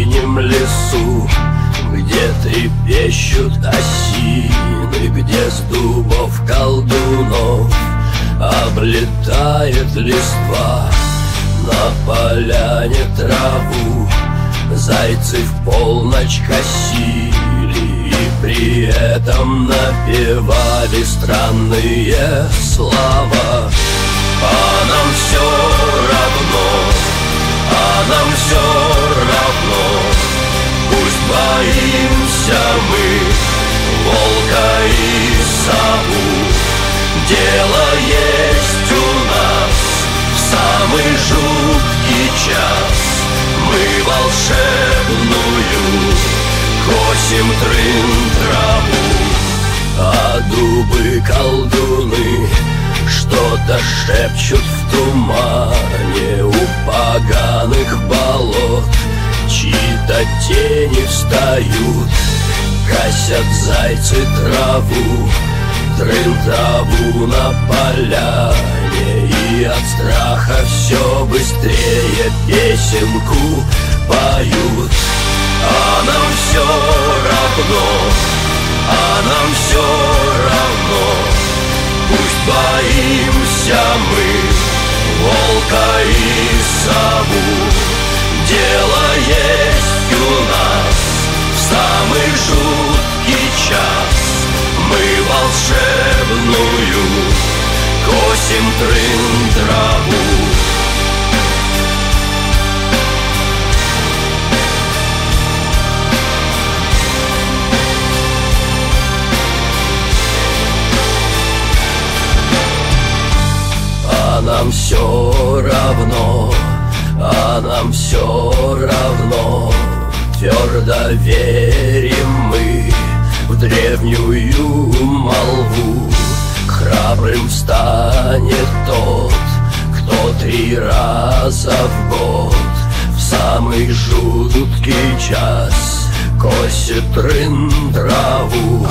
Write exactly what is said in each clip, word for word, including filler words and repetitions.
бескрайнем лесу, где трепещут осины, где с дубов колдунов облетает листва. На поляне траву зайцы в полночь косили и при этом напевали странные слова. А нам все равно, а нам все равно, пусть боимся мы волка и сову. Дело есть у нас в самый жуткий час, мы волшебную косим трын-траву. А дубы колдуны что-то шепчут в тумане у поганых болот, чьи-то тени встают, гасят зайцы траву, трын-траву на поляне, и от страха все быстрее песенку поют. А нам все равно, а нам все равно, пусть боимся мы волка и сову. Дело есть у нас в самый жуткий час, мы волшебную косим трын-траву. А нам все равно, а нам все равно, твердо верим мы в древнюю молву. Храбрым станет тот, кто три раза в год в самый жуткий час косит трын-траву.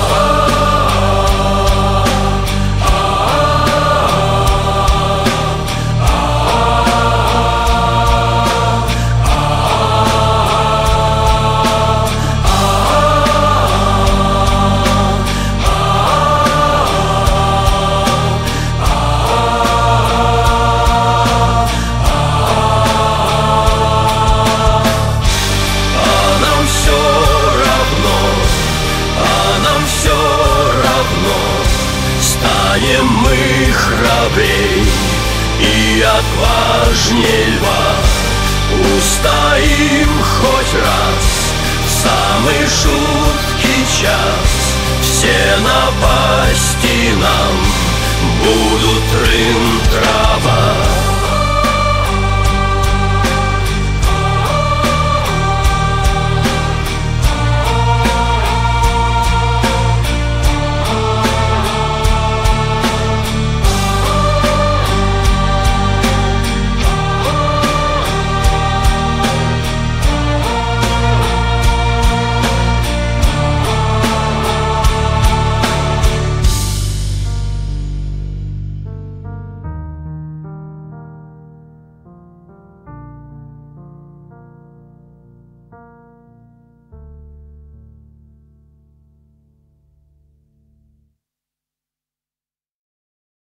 Станем мы храбрей и отважней льва, устоим хоть раз в самый жуткий час. Все напасти нам будут трын-трава.